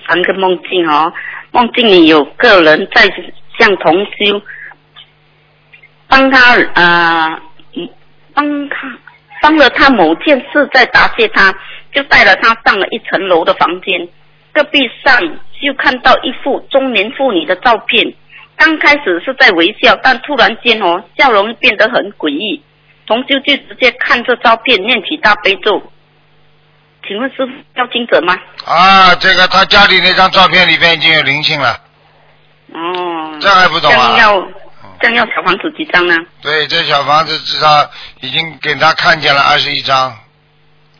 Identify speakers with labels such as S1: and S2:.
S1: 3个梦境哦，梦境里有个人在向同修帮了他某件事，在答谢他，就带了他上了1层楼的房间。隔壁上就看到一幅中年妇女的照片，刚开始是在微笑，但突然间笑容变得很诡异。同修就直接看着照片念起大悲咒。请问师父要经者吗？
S2: 啊，这个他家里那张照片里边已经有灵性了。
S1: 哦，
S2: 这还不懂啊？
S1: 这样要小房子几张呢？
S2: 对，这小房子至少已经给他看见了21张。